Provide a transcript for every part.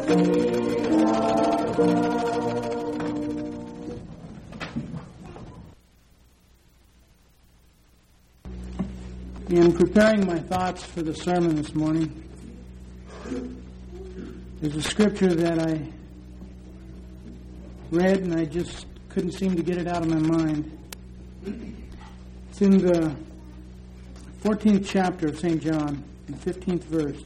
In preparing my thoughts for the sermon this morning, there's a scripture that I read and I just couldn't seem to get it out of my mind. It's in the 14th chapter of St. John, the 15th verse.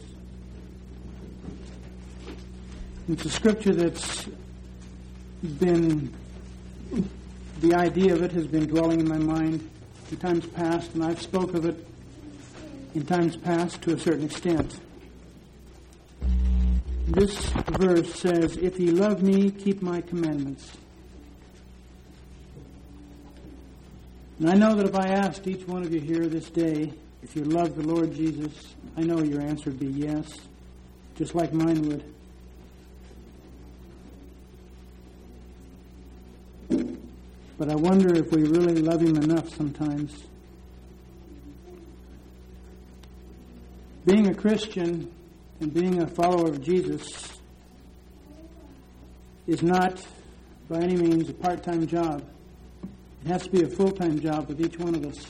It's a scripture that's been, the idea of it has been dwelling in my mind in times past, and I've spoke of it in times past to a certain extent. This verse says, "If ye love me, keep my commandments." And I know that if I asked each one of you here this day, if you love the Lord Jesus, I know your answer would be yes, just like mine would. But I wonder if we really love Him enough sometimes. Being a Christian and being a follower of Jesus is not by any means a part-time job. It has to be a full-time job with each one of us.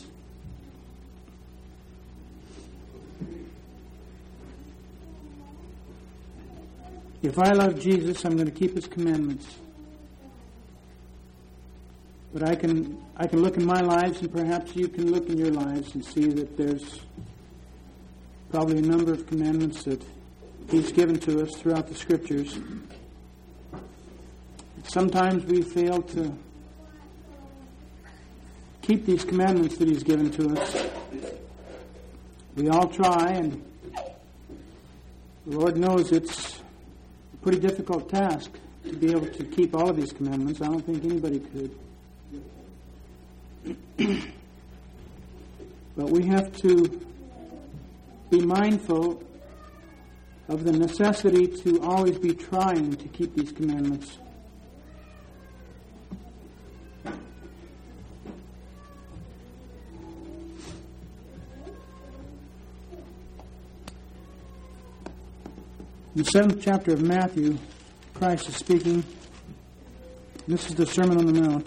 If I love Jesus, I'm going to keep His commandments. But I can look in my lives, and perhaps you can look in your lives and see that there's probably a number of commandments that He's given to us throughout the Scriptures. Sometimes we fail to keep these commandments that He's given to us. We all try, and the Lord knows it's a pretty difficult task to be able to keep all of these commandments. I don't think anybody could. But we have to be mindful of the necessity to always be trying to keep these commandments. In the 7th chapter of Matthew, Christ is speaking. This is the Sermon on the Mount.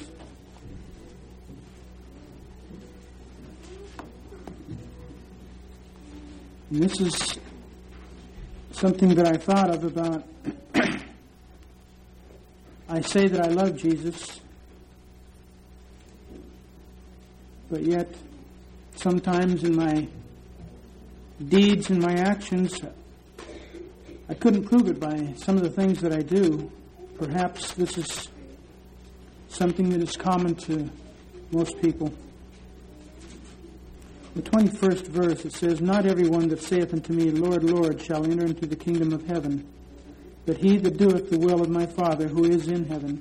And this is something that I thought of about. I say that I love Jesus, but yet sometimes in my deeds and my actions, I couldn't prove it by some of the things that I do. Perhaps this is something that is common to most people. The 21st verse, it says, "Not everyone that saith unto me, Lord, Lord, shall enter into the kingdom of heaven, but he that doeth the will of my Father who is in heaven.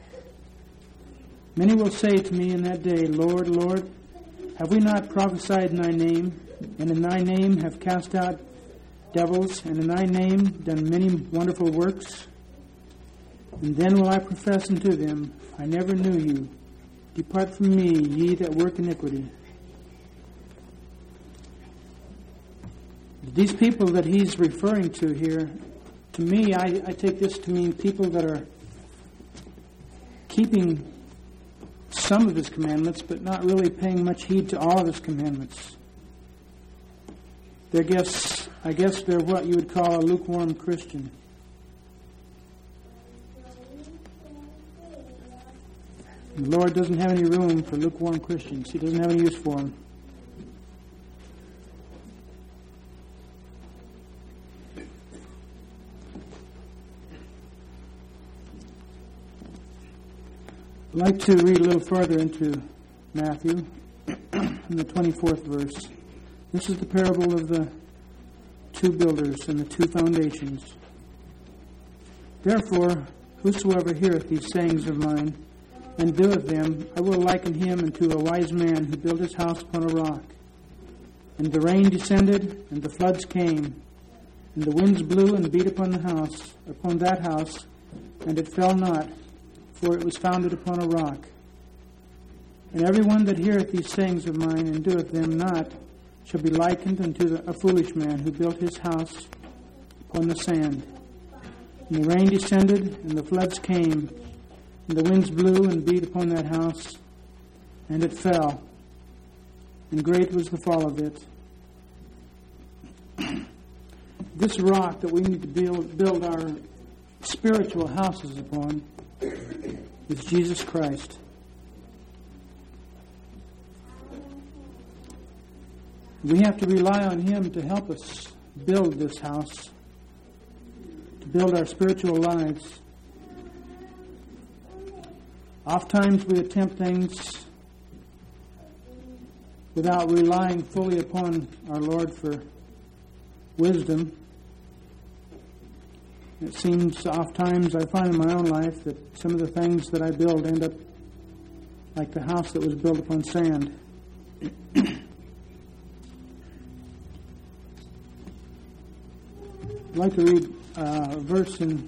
Many will say to me in that day, Lord, Lord, have we not prophesied in thy name, and in thy name have cast out devils, and in thy name done many wonderful works? And then will I profess unto them, I never knew you. Depart from me, ye that work iniquity." These people that he's referring to here, to me, I take this to mean people that are keeping some of his commandments, but not really paying much heed to all of his commandments. I guess they're what you would call a lukewarm Christian. The Lord doesn't have any room for lukewarm Christians. He doesn't have any use for them. I'd like to read a little further into Matthew, in the 24th verse. This is the parable of the two builders and the two foundations. "Therefore, whosoever heareth these sayings of mine, and doeth them, I will liken him unto a wise man who built his house upon a rock. And the rain descended, and the floods came, and the winds blew and beat upon that house, and it fell not, for it was founded upon a rock. And every one that heareth these sayings of mine, and doeth them not, shall be likened unto a foolish man who built his house upon the sand. And the rain descended, and the floods came, and the winds blew and beat upon that house, and it fell, and great was the fall of it. This rock that we need to build our spiritual houses upon is Jesus Christ. We have to rely on Him to help us build this house, to build our spiritual lives. Oftentimes we attempt things without relying fully upon our Lord for wisdom. It seems oftentimes I find in my own life that some of the things that I build end up like the house that was built upon sand. I'd like to read a verse in...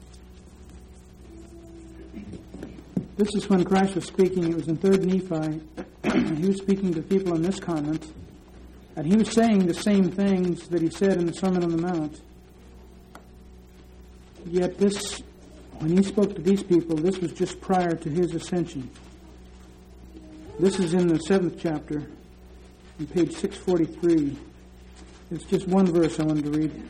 This is when Christ was speaking. It was in 3rd Nephi. He was speaking to people on this continent. And he was saying the same things that he said in the Sermon on the Mount. Yet this, when he spoke to these people, this was just prior to his ascension. This is in the 7th chapter, on page 643. It's just one verse I wanted to read.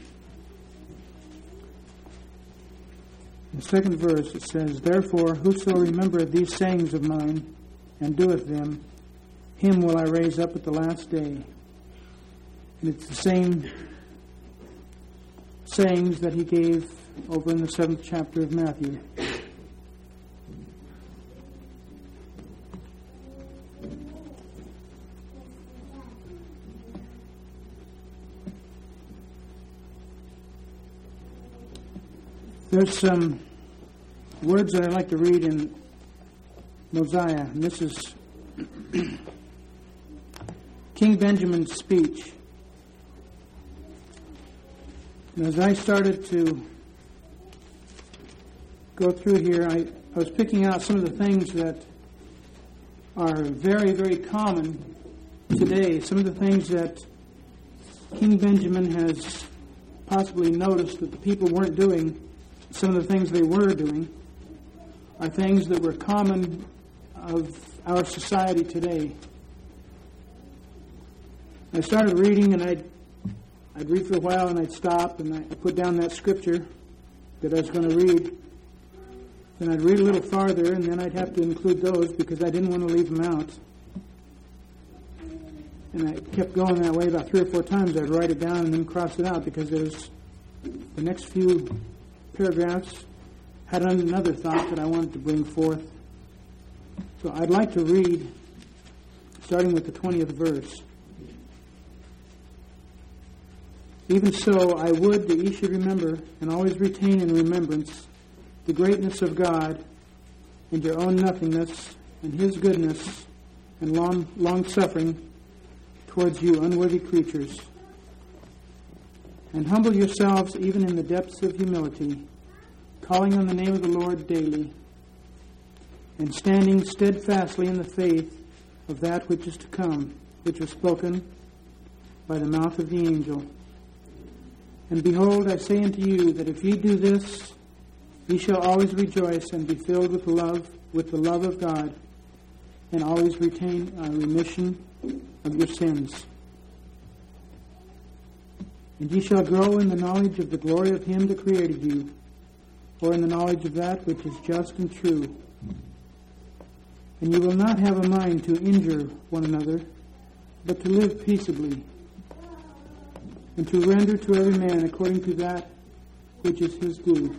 In the 2nd verse it says, "Therefore, whoso remembereth these sayings of mine, and doeth them, him will I raise up at the last day." And it's the same sayings that he gave over in the 7th chapter of Matthew. There's some words that I'd like to read in Mosiah, and this is King Benjamin's speech. And as I started to go through here, I was picking out some of the things that are very, very common today, some of the things that King Benjamin has possibly noticed that the people weren't doing. Some of the things they were doing are things that were common of our society today. I started reading, and I'd read for a while, and I'd stop, and I put down that scripture that I was going to read. Then I'd read a little farther, and then I'd have to include those because I didn't want to leave them out. And I kept going that way about 3 or 4 times. I'd write it down and then cross it out because there's the next few paragraphs had another thought that I wanted to bring forth. So I'd like to read, starting with the 20th verse. "Even so, I would that ye should remember and always retain in remembrance the greatness of God and your own nothingness and His goodness and long-suffering towards you unworthy creatures. And humble yourselves even in the depths of humility, calling on the name of the Lord daily, and standing steadfastly in the faith of that which is to come, which was spoken by the mouth of the angel. And behold, I say unto you that if ye do this, ye shall always rejoice and be filled with the love of God, and always retain a remission of your sins. And ye shall grow in the knowledge of the glory of Him that created you, or in the knowledge of that which is just and true. And you will not have a mind to injure one another, but to live peaceably, and to render to every man according to that which is his due.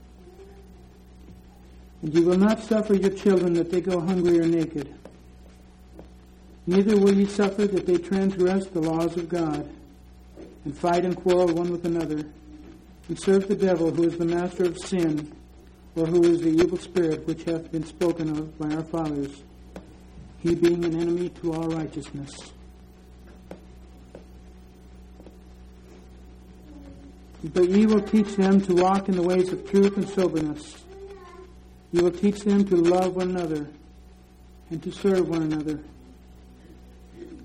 And you will not suffer your children that they go hungry or naked. Neither will ye suffer that they transgress the laws of God, and fight and quarrel one with another, and serve the devil, who is the master of sin, or who is the evil spirit which hath been spoken of by our fathers, he being an enemy to all righteousness. But ye will teach them to walk in the ways of truth and soberness. Ye will teach them to love one another, and to serve one another.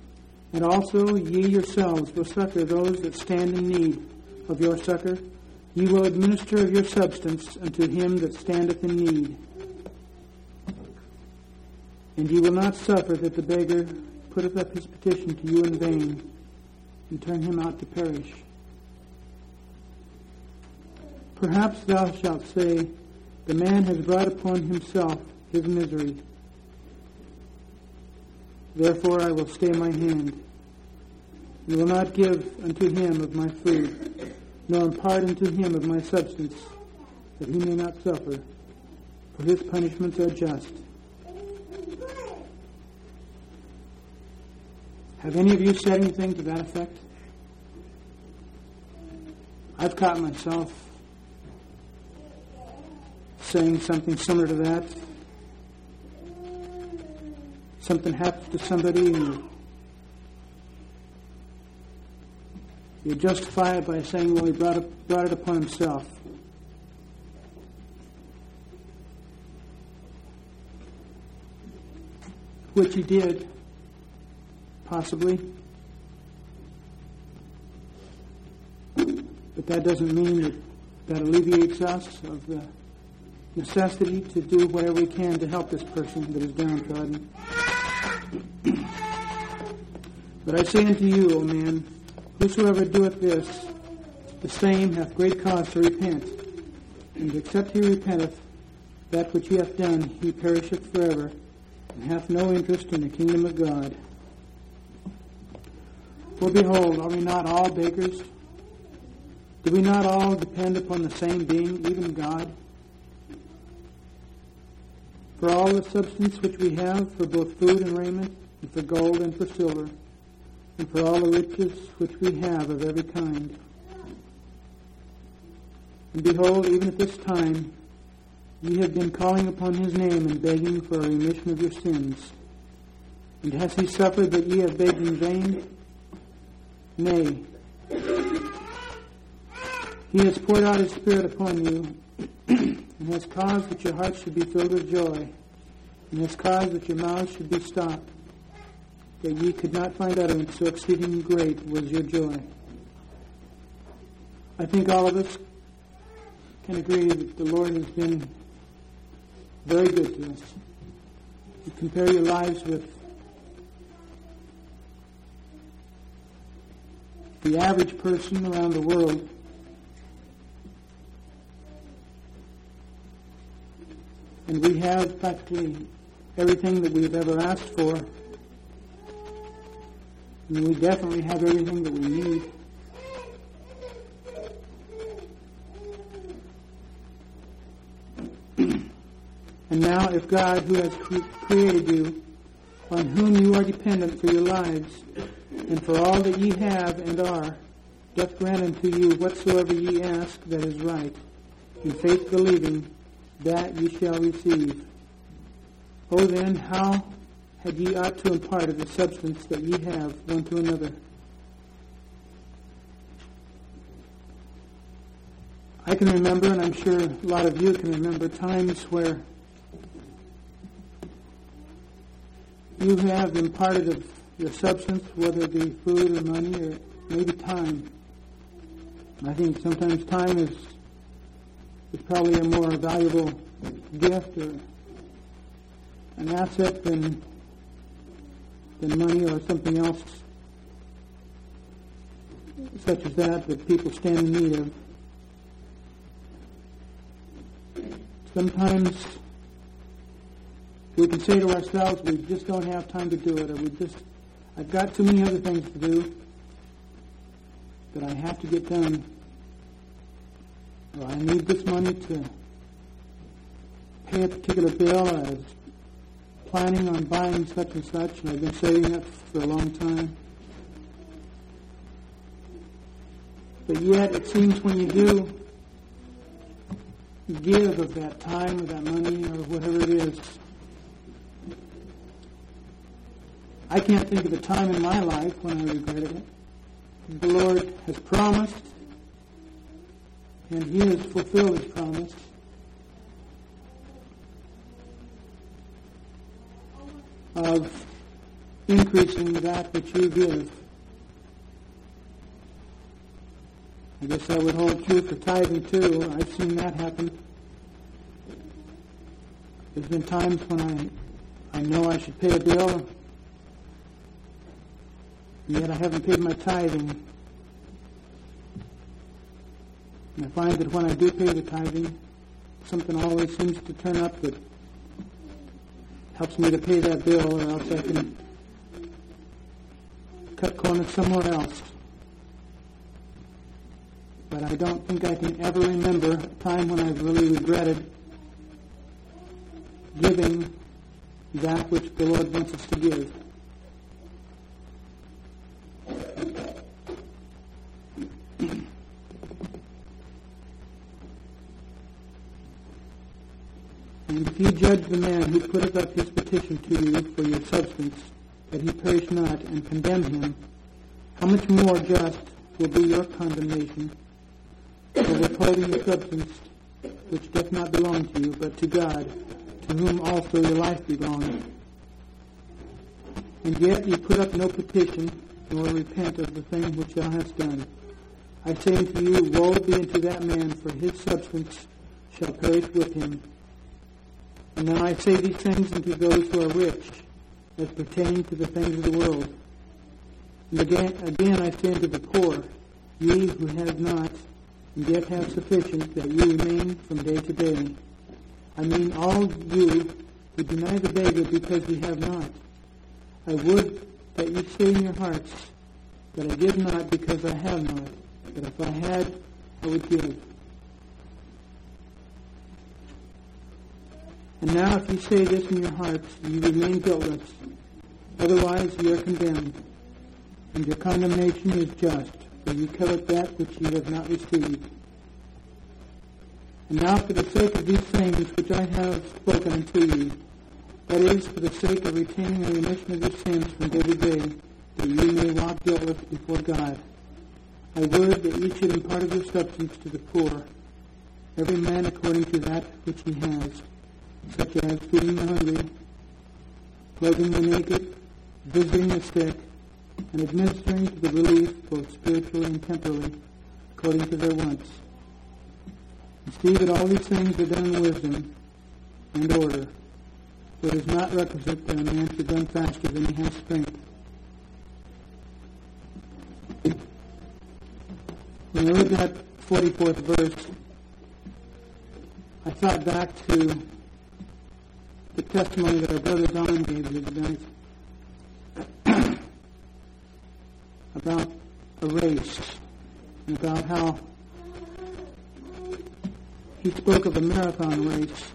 And also ye yourselves will succor those that stand in need of your succor, Ye will administer of your substance unto him that standeth in need. And ye will not suffer that the beggar putteth up his petition to you in vain, and turn him out to perish. Perhaps thou shalt say, the man has brought upon himself his misery. Therefore I will stay my hand, and will not give unto him of my food, nor impart unto him of my substance, that he may not suffer, for his punishments are just. Have any of you said anything to that effect? I've caught myself saying something similar to that. Something happens to somebody and you justify it by saying, well, he brought it upon himself. Which he did, possibly. But that doesn't mean that alleviates us of the necessity to do whatever we can to help this person that is downtrodden. But I say unto you, O man, whosoever doeth this, the same hath great cause to repent. And except he repenteth, that which he hath done, he perisheth forever, and hath no interest in the kingdom of God. For behold, are we not all beggars? Do we not all depend upon the same being, even God? For all the substance which we have, for both food and raiment, and for gold and for silver, and for all the riches which we have of every kind. And behold, even at this time, ye have been calling upon his name and begging for a remission of your sins. And has he suffered that ye have begged in vain? Nay. He has poured out his Spirit upon you, and has caused that your hearts should be filled with joy, and has caused that your mouths should be stopped, that ye could not find utterance, so exceeding great was your joy. I think all of us can agree that the Lord has been very good to us. You compare your lives with the average person around the world, and we have practically everything that we've ever asked for. And we definitely have everything that we need. And now if God, who has created you, on whom you are dependent for your lives, and for all that ye have and are, doth grant unto you whatsoever ye ask that is right, in faith believing, that ye shall receive. O then, how had ye ought to impart of the substance that ye have one to another? I can remember, and I'm sure a lot of you can remember, times where you have imparted of your substance, whether it be food or money or maybe time. And I think sometimes time is probably a more valuable gift or an asset than money or something else such as that people stand in need of. Sometimes we can say to ourselves, we just don't have time to do it, or I've got too many other things to do that I have to get done, or I need this money to pay a particular bill, or I was planning on buying such and such, and I've been saving it for a long time. But yet, it seems when you do give of that time or that money or whatever it is, I can't think of a time in my life when I regretted it. The Lord has promised, and He has fulfilled His promise. Of increasing that which you give. I guess that would hold true for tithing too. I've seen that happen. There's been times when I know I should pay a bill, and yet I haven't paid my tithing. And I find that when I do pay the tithing, something always seems to turn up that helps me to pay that bill, or else I can cut corners somewhere else. But I don't think I can ever remember a time when I've really regretted giving that which the Lord wants us to give. And if you judge the man who putteth up his petition to you for your substance, that he perish not, and condemn him, how much more just will be your condemnation for withholding your substance, which doth not belong to you, but to God, to whom also your life belongs. And yet ye put up no petition, nor repent of the thing which thou hast done. I say unto you, woe be unto that man, for his substance shall perish with him. And now I say these things unto those who are rich, as pertaining to the things of the world. And again I say unto the poor, ye who have not, and yet have sufficient, that ye remain from day to day. I mean all you who deny the beggar because ye have not. I would that ye say in your hearts, that I give not because I have not, but if I had, I would give. And now if ye say this in your hearts, ye remain guiltless. Otherwise ye are condemned, and your condemnation is just, for ye covet that which ye have not received. And now for the sake of these things which I have spoken unto you, that is, for the sake of retaining the remission of your sins from day to day, that ye may walk guiltless before God, I would that ye should impart of your substance to the poor, every man according to that which he has, such as feeding the hungry, clothing the naked, visiting the sick, and administering to the relief both spiritually and temporally, according to their wants. And see that all these things are done in wisdom and order, for it is not requisite that a man should run faster than he has strength. When I read that 44th verse, I thought back to the testimony that our brother Don gave the other night about a race, and about how he spoke of a marathon race,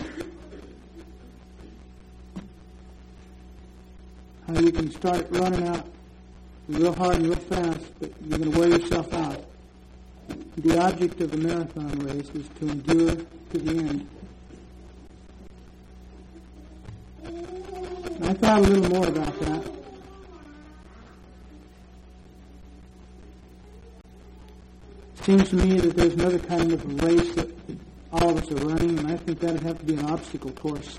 how you can start running out real hard and real fast, but you're going to wear yourself out. The object of the marathon race is to endure to the end. I thought a little more about that. It seems to me that there's another kind of a race that all of us are running, and I think that would have to be an obstacle course.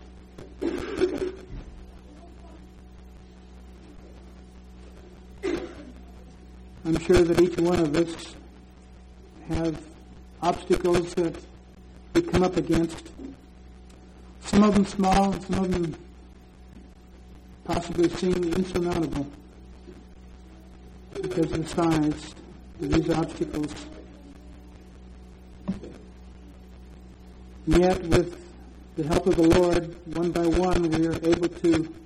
I'm sure that each one of us have obstacles that we come up against. Some of them small, and some of them possibly seem insurmountable because of the size of these obstacles. Yet, with the help of the Lord, one by one, we are able to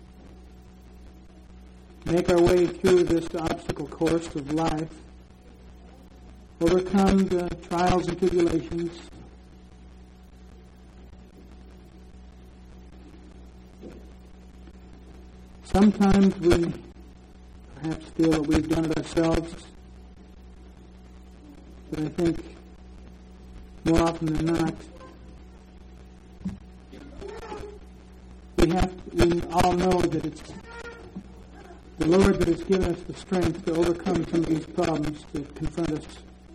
make our way through this obstacle course of life, overcome the trials and tribulations, sometimes we perhaps feel that we've done it ourselves, but I think more often than not, we all know that it's the Lord that has given us the strength to overcome some of these problems that confront us.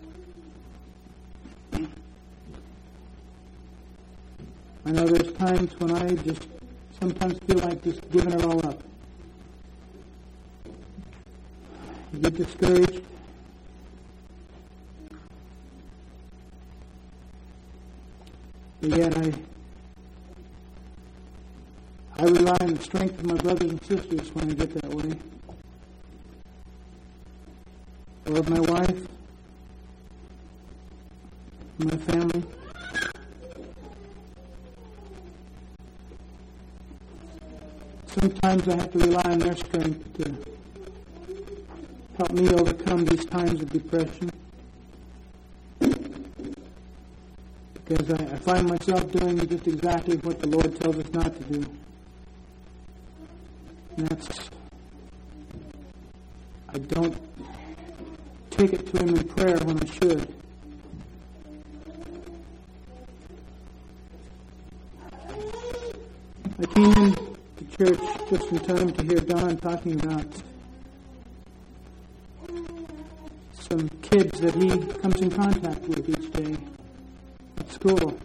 I know there's times when I just sometimes feel like just giving it all up. You get discouraged. But yet I rely on the strength of my brothers and sisters when I get that way. Or of my wife, my family. Sometimes I have to rely on their strength to help me overcome these times of depression. Because I find myself doing just exactly what the Lord tells us not to do. And that's, I don't take it to Him in prayer when I should. I came in to church just in time to hear Don talking about some kids that he comes in contact with each day at school.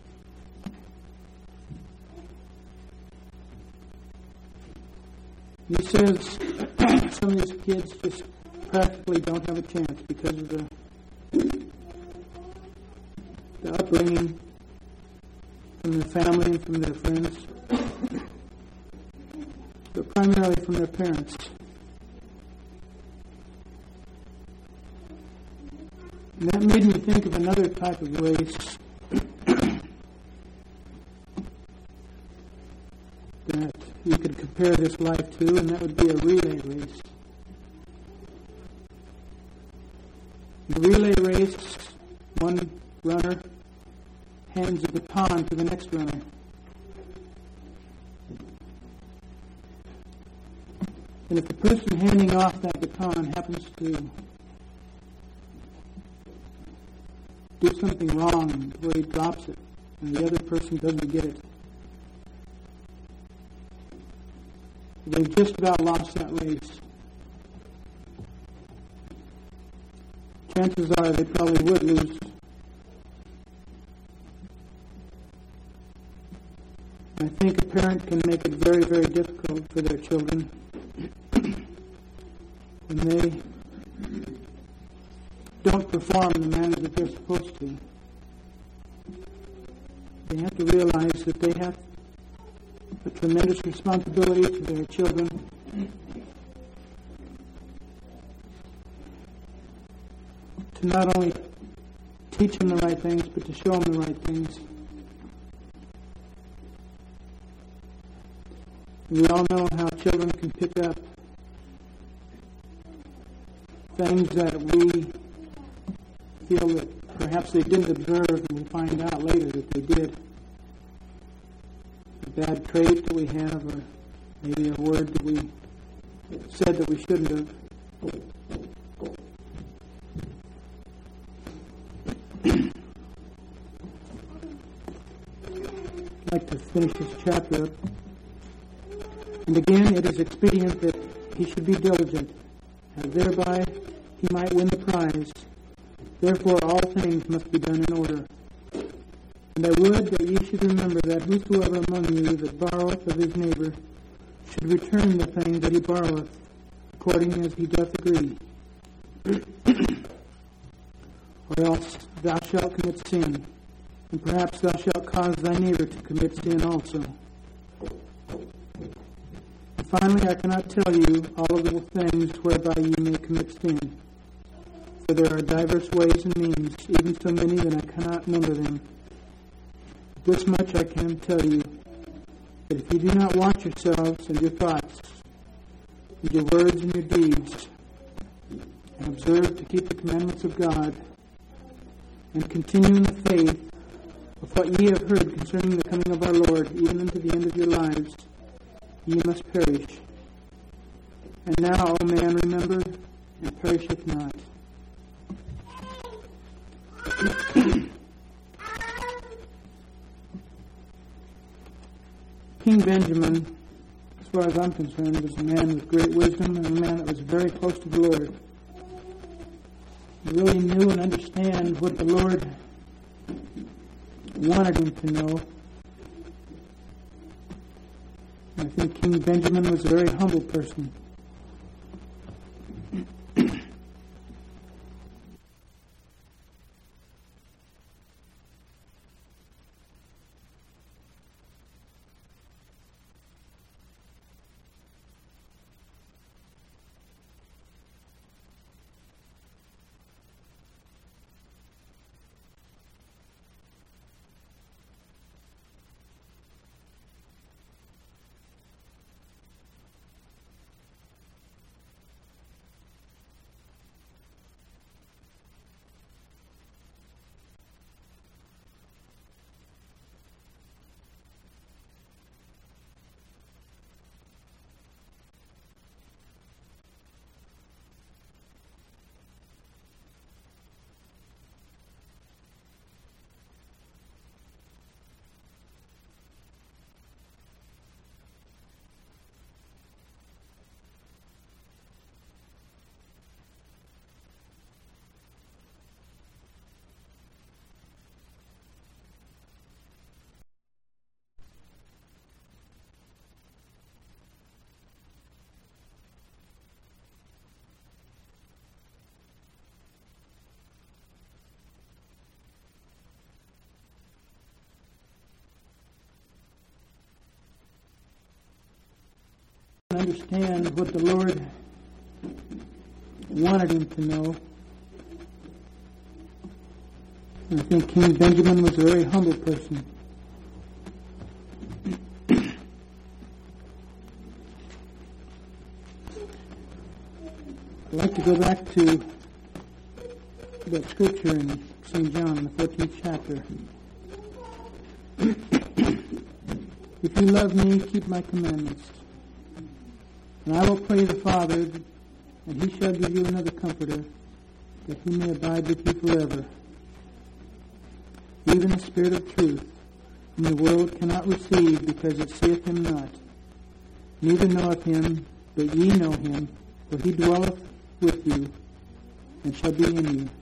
He says some of these kids just practically don't have a chance because of the upbringing from their family and from their friends, but primarily from their parents. And that made me think of another type of race that you could compare this life to, and that would be a relay race. In a relay race, one runner hands a baton to the next runner. And if the person handing off that baton happens to do something wrong where he drops it and the other person doesn't get it, they've just about lost that race. Chances are they probably would lose. I think a parent can make it very, very difficult for their children when they don't perform in the manner that they're supposed to. They have to realize that they have a tremendous responsibility to their children. To not only teach them the right things, but to show them the right things. We all know how children can pick up things that we feel that perhaps they didn't observe, and we find out later that they did. A bad trait that we have, or maybe a word that we said that we shouldn't have. I'd like to finish this chapter up. And again, it is expedient that he should be diligent, and thereby he might win the prize. Therefore all things must be done in order. And I would that ye should remember that whosoever among you that borroweth of his neighbor should return the thing that he borroweth, according as he doth agree. Or else thou shalt commit sin, and perhaps thou shalt cause thy neighbor to commit sin also. And finally, I cannot tell you all of the things whereby ye may commit sin. For there are divers ways and means, even so many that I cannot number them. This much I can tell you, that if you do not watch yourselves and your thoughts, and your words and your deeds, and observe to keep the commandments of God, and continue in the faith of what ye have heard concerning the coming of our Lord, even unto the end of your lives, ye must perish. And now, O man, remember, and perisheth not. King Benjamin, as far as I'm concerned, was a man with great wisdom and a man that was very close to the Lord. He really knew and understood what the Lord wanted him to know. I think King Benjamin was a very humble person. didn't understand what the Lord wanted him to know. I think King Benjamin was a very humble person. I'd like to go back to that scripture in St. John, the 14th chapter. If you love me, keep my commandments. And I will pray the Father, and he shall give you another comforter, that he may abide with you forever. Even the Spirit of truth, whom the world cannot receive, because it seeth him not, neither knoweth him, but ye know him, for he dwelleth with you, and shall be in you.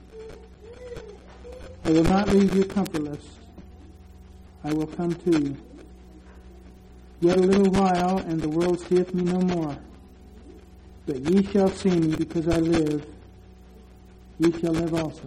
I will not leave you comfortless. I will come to you. Yet a little while, and the world seeth me no more. But ye shall see me, because I live. Ye shall live also.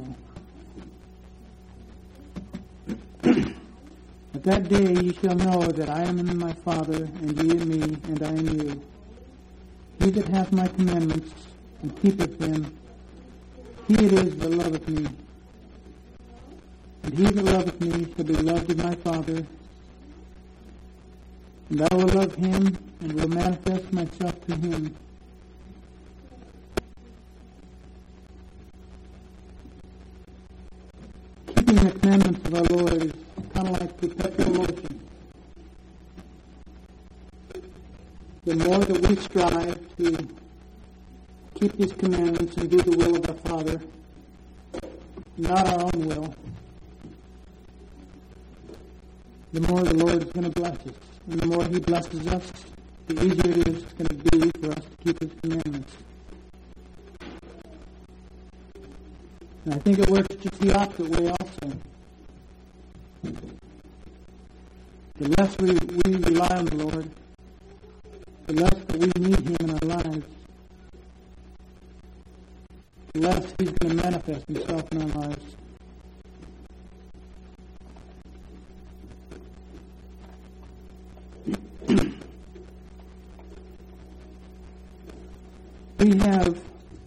At that day ye shall know that I am in my Father, and ye in me, and I in you. He that hath my commandments, and keepeth them, he it is that loveth me. And he that loveth me shall be loved of my Father, and I will love him, and will manifest myself to him. Keeping the commandments of our Lord is kind of like perpetual motion. The more that we strive to keep these commandments and do the will of our Father, not our own will, the more the Lord is going to bless us. And the more he blesses us, the easier it is going to be for us to keep his commandments. And I think it works just the opposite way also. The less we rely on the Lord, the less that we need him in our lives, the less he's going to manifest himself in our lives. We have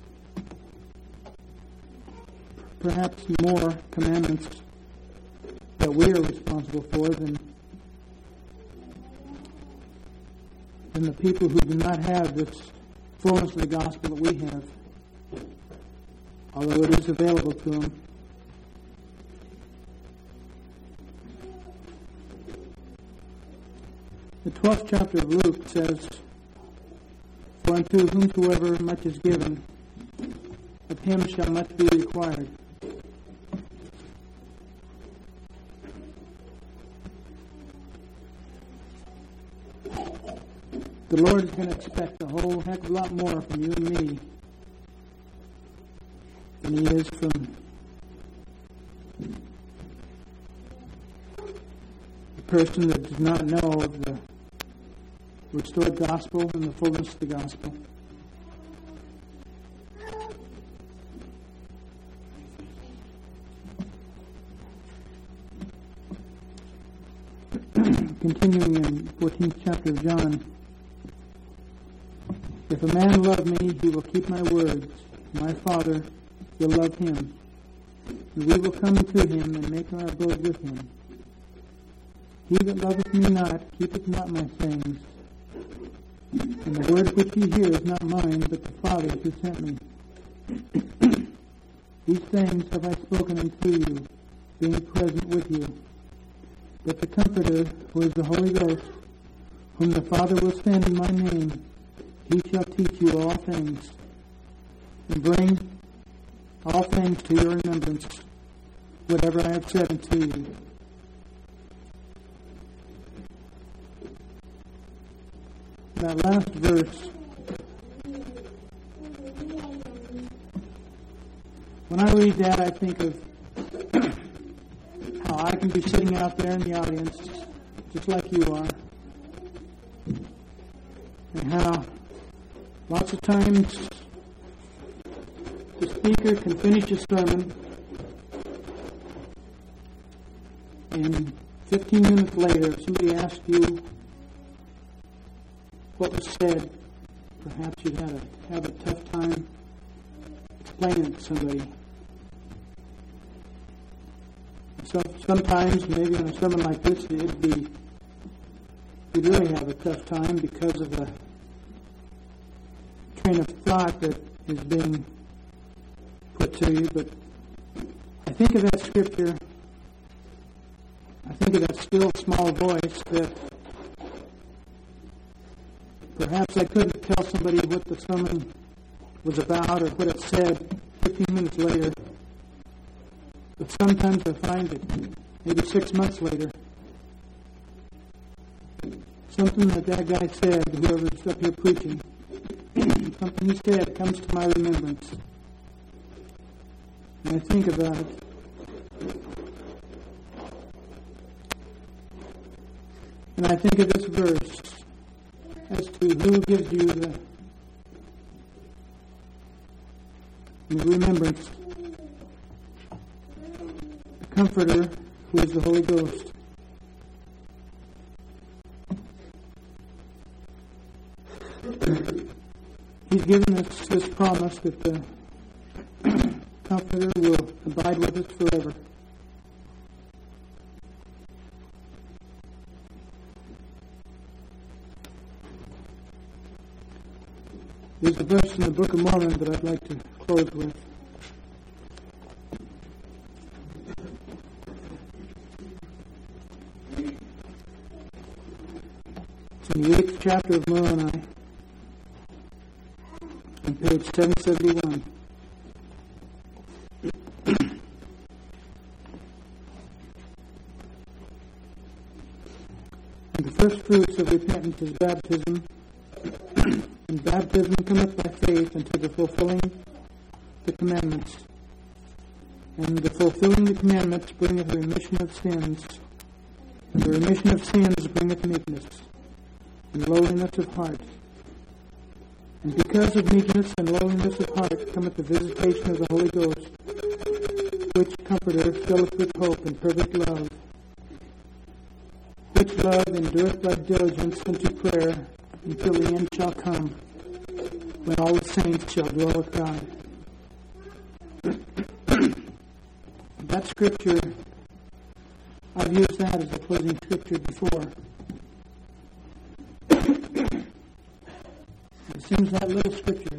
perhaps more commandments that we are responsible for than the people who do not have this fullness of the gospel that we have, although it is available to them. The 12th chapter of Luke says, "For unto whomsoever much is given, of him shall much be required." The Lord is going to expect a whole heck of a lot more from you and me than he is from the person that does not know of the restored gospel and the fullness of the gospel. Continuing in 14th chapter of John, "If a man love me, he will keep my words. My Father will love him, and we will come to him and make our abode with him. He that loveth me not keepeth not my sayings. And the word which ye hear is not mine, but the Father's who sent me. These things have I spoken unto you, being present with you. But the Comforter, who is the Holy Ghost, whom the Father will send in my name, he shall teach you all things, and bring all things to your remembrance, whatever I have said unto you." That last verse, when I read that, I think of how I can be sitting out there in the audience, just like you are, and how lots of times the speaker can finish a sermon, and 15 minutes later, somebody asks you what was said, perhaps you'd have a tough time explaining it to somebody. So sometimes, maybe in a sermon like this, you'd really have a tough time because of the train of thought that is being put to you. But I think of that scripture, I think of that still small voice that perhaps I couldn't tell somebody what the sermon was about or what it said 15 minutes later. But sometimes I find it, maybe 6 months later, something that guy said, whoever's up here preaching, something he said comes to my remembrance. And I think about it. And I think of this verse as to who gives you the remembrance. The Comforter, who is the Holy Ghost. He's given us this promise that the Comforter will abide with us forever. There's a verse in the Book of Mormon that I'd like to close with. It's in the 8th chapter of Moroni, on page 771. And the first fruits of repentance is baptism, and baptism cometh by faith unto the fulfilling the commandments. And the fulfilling the commandments bringeth remission of sins, and the remission of sins bringeth meekness, and lowliness of heart. And because of meekness and lowliness of heart cometh the visitation of the Holy Ghost, which Comforter filleth with hope and perfect love, which love endureth by diligence unto prayer, until the end shall come, when all the saints shall dwell with God. That scripture, I've used that as a closing scripture before. It seems that little scripture,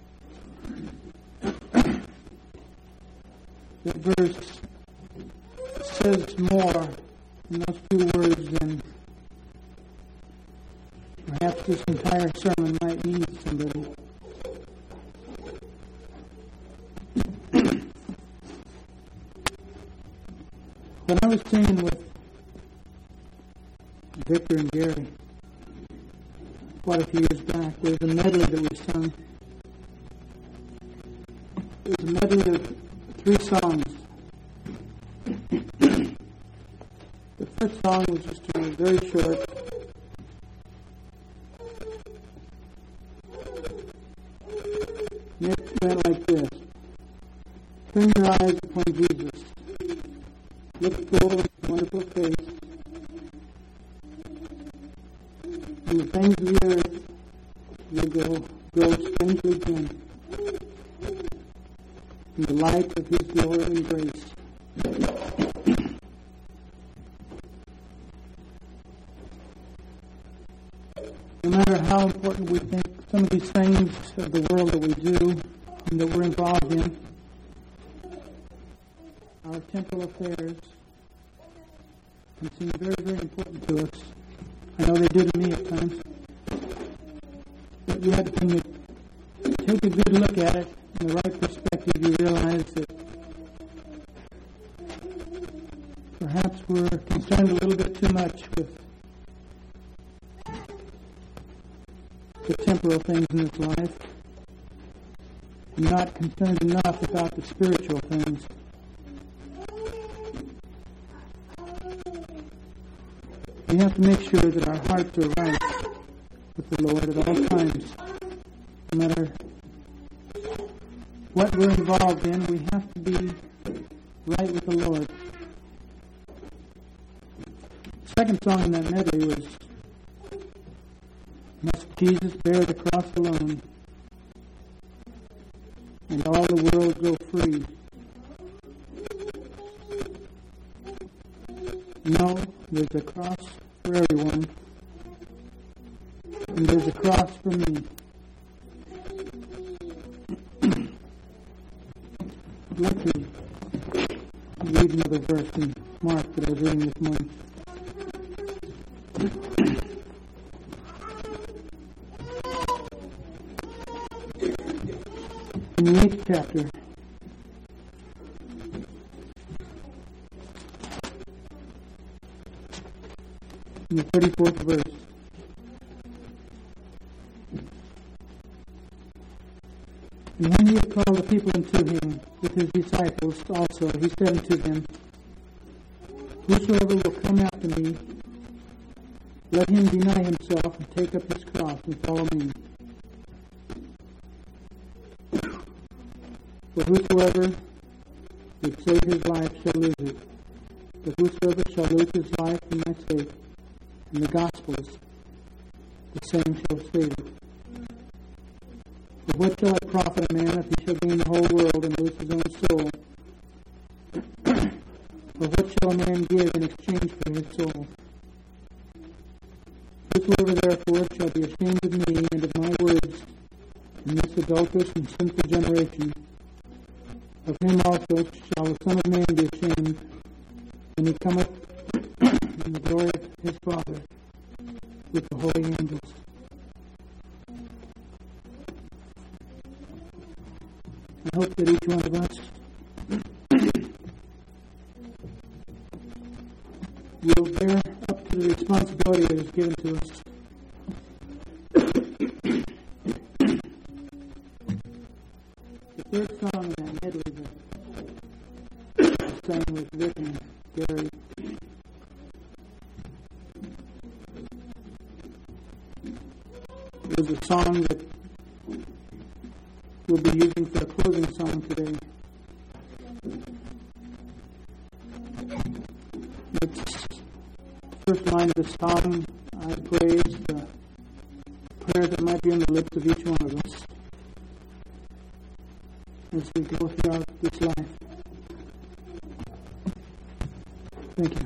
that verse says more in those few words than perhaps this entire sermon might mean to somebody. When I was singing with Victor and Gary quite a few years back, there was a medley that we sung. It was a medley of 3 songs. The first song was just very short. And it went like this. Turn your eyes upon Jesus. Look full in his wonderful face. And the things of the earth will grow strangely dim in the light of his glory and grace. No matter how important we think some of these things of the world that we do and that we're involved in, our temporal affairs can seem very, very important to us. I know they do to me at times. But yet, when you take a good look at it in the right perspective, you realize that perhaps we're concerned a little bit too much with the temporal things in this life, and not concerned enough about the spiritual things. We have to make sure that our hearts are right with the Lord at all times. No matter what we're involved in, we have to be right with the Lord. The second song in that medley was Must Jesus bear the cross alone, and all the world go free? No, there's a cross for everyone, and there's a cross for me. I'd like to read another verse in Mark that I was reading this morning. In the 8th chapter, in the 34th verse, and when he had called the people unto him with his disciples also, he said unto them, Whosoever will come after me, let him deny himself and take up his cross and follow me. For whosoever would save his life shall lose it, but whosoever shall lose his life for my sake and the gospel's, the same shall save it. For what shall it profit a man if he shall gain the whole world and lose his own soul? Or what shall a man give in exchange for his soul? Whosoever therefore shall be ashamed of me and of my words in this adulterous and sinful generation, of him also shall the Son of Man be ashamed when he cometh in the glory of his Father with the holy angels. I hope that each one of us will bear up to the responsibility that is given to us. The third song in that medley that I sang with Rick and Gary was a song that we'll be using for the closing song today. It's the first line of the song. I praise the prayer that might be on the lips of each one of us as we go throughout this life. Thank you.